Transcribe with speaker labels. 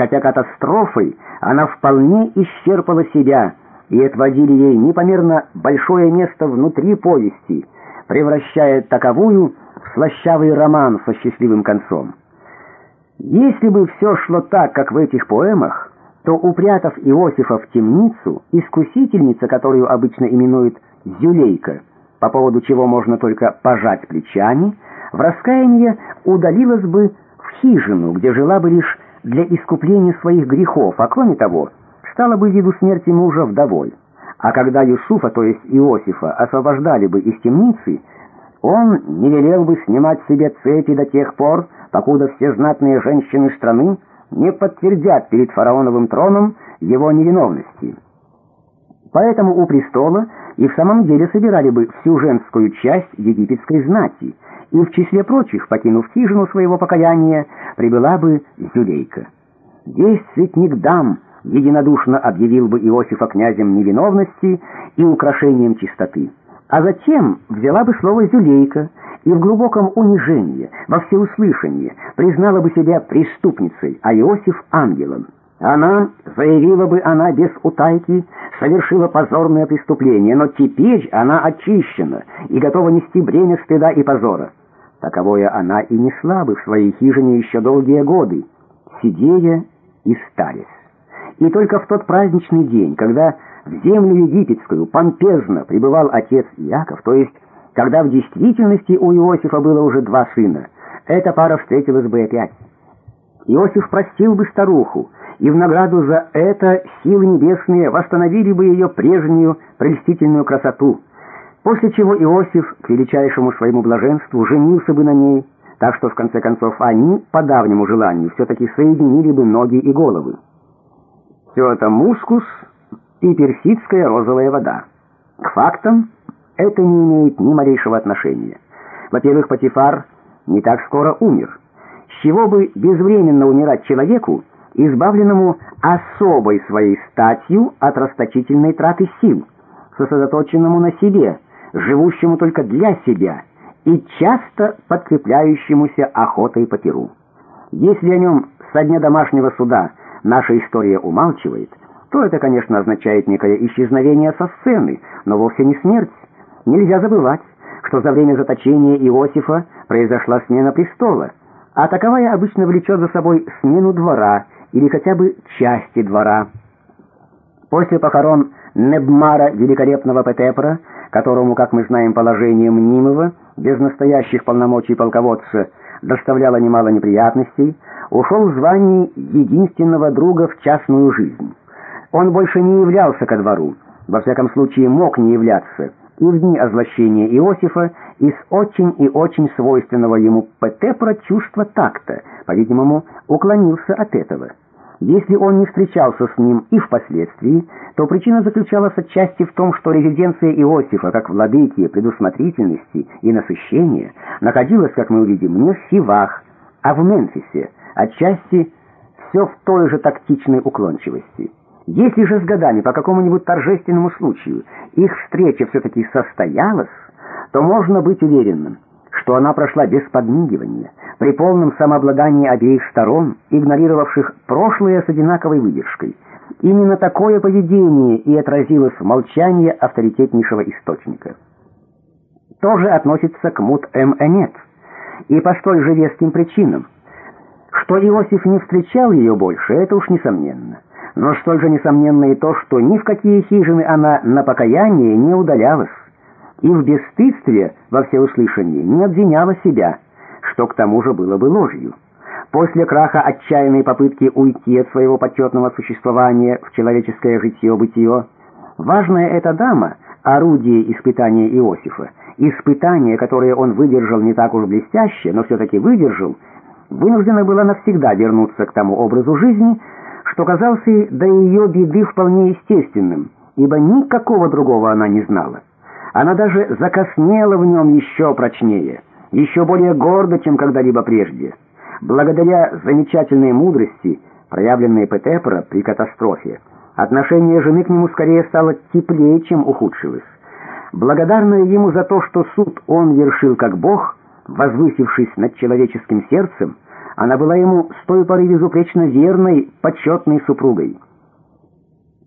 Speaker 1: хотя катастрофой она вполне исчерпала себя, и отводили ей непомерно большое место внутри повести, превращая таковую в слащавый роман со счастливым концом. Если бы все шло так, как в этих поэмах, то, упрятав Иосифа в темницу, искусительница, которую обычно именуют Зюлейка, по поводу чего можно только пожать плечами, в раскаяние удалилась бы в хижину, где жила бы лишь для искупления своих грехов, а кроме того, стала бы виду смерти мужа вдовой. А когда Юсуфа, то есть Иосифа, освобождали бы из темницы, он не велел бы снимать себе цепи до тех пор, покуда все знатные женщины страны не подтвердят перед фараоновым троном его невиновности. Поэтому у престола и в самом деле собирали бы всю женскую часть египетской знати, и в числе прочих, покинув хижину своего покаяния, прибыла бы Зюлейка. «Десятник дам!» единодушно объявил бы Иосифа князем невиновности и украшением чистоты. А затем взяла бы слово Зюлейка и в глубоком унижении, во всеуслышание, признала бы себя преступницей, а Иосиф ангелом. Она, заявила бы она без утайки, совершила позорное преступление, но теперь она очищена и готова нести бремя стыда и позора. Таковое она и несла бы в своей хижине еще долгие годы, сидея и старясь. И только в тот праздничный день, когда в землю египетскую помпезно прибывал отец Иаков, то есть когда в действительности у Иосифа было уже 2 сына, эта пара встретилась бы опять. Иосиф простил бы старуху, и в награду за это силы небесные восстановили бы ее прежнюю прельстительную красоту, после чего Иосиф, к величайшему своему блаженству, женился бы на ней, так что в конце концов они, по давнему желанию, все-таки соединили бы ноги и головы. Все это мускус и персидская розовая вода. К фактам это не имеет ни малейшего отношения. Во-первых, Потифар не так скоро умер. С чего бы безвременно умирать человеку, избавленному особой своей статью от расточительной траты сил, сосредоточенному на себе, живущему только для себя и часто подкрепляющемуся охотой по перу. Если о нем со дня домашнего суда наша история умалчивает, то это, конечно, означает некое исчезновение со сцены, но вовсе не смерть. Нельзя забывать, что за время заточения Иосифа произошла смена престола, а таковая обычно влечет за собой смену двора или хотя бы части двора. После похорон Небмара, великолепного Петепра, которому, как мы знаем, положение мнимого, без настоящих полномочий полководца, доставляло немало неприятностей, ушел в звании единственного друга в частную жизнь. Он больше не являлся ко двору, во всяком случае мог не являться, и в дни озлощения Иосифа из очень и очень свойственного ему Петепра чувства такта, по-видимому, уклонился от этого. Если он не встречался с ним и впоследствии, то причина заключалась отчасти в том, что резиденция Иосифа, как владыки предусмотрительности и насыщения, находилась, как мы увидим, не в Сивах, а в Мемфисе, отчасти все в той же тактичной уклончивости. Если же с годами по какому-нибудь торжественному случаю их встреча все-таки состоялась, то можно быть уверенным, что она прошла без подмигивания, при полном самообладании обеих сторон, игнорировавших прошлое с одинаковой выдержкой. Именно такое поведение и отразилось в молчании авторитетнейшего источника. То же относится к Мут-эм-Энет, и по столь же веским причинам. Что Иосиф не встречал ее больше, это уж несомненно. Но столь же несомненно и то, что ни в какие хижины она на покаяние не удалялась, и в бесстыдстве во всеуслышание не обвиняла себя, что к тому же было бы ложью. После краха отчаянной попытки уйти от своего почетного существования в человеческое житье-бытие, важная эта дама, орудие испытания Иосифа, испытание, которое он выдержал не так уж блестяще, но все-таки выдержал, вынуждена была навсегда вернуться к тому образу жизни, что казался ей до ее беды вполне естественным, ибо никакого другого она не знала. Она даже закоснела в нем еще прочнее, еще более гордо, чем когда-либо прежде. Благодаря замечательной мудрости, проявленной Петепра при катастрофе, отношение жены к нему скорее стало теплее, чем ухудшилось. Благодарная ему за то, что суд он вершил как Бог, возвысившись над человеческим сердцем, Она была ему с той поры безупречно верной, почетной супругой.